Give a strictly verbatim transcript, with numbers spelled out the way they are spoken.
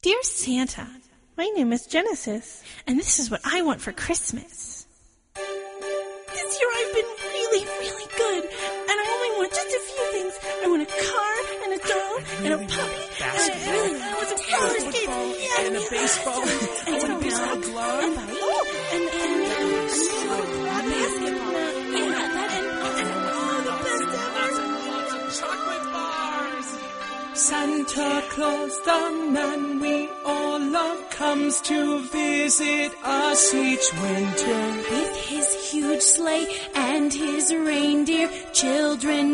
Dear Santa, my name is Genesis, and this is what I want for Christmas. This year I've been really, really good, and I only want just a few things. I want a car, and a doll, and a puppy, and I really want some roller skates, yeah, and a baseball, and and a baseball glove, and, oh, and, and, and, and a basketball, yeah, that, and, and, oh, the best ever. chocolate bars. Santa Claus, the man we all love, comes to visit us each winter. With his huge sleigh and his reindeer, children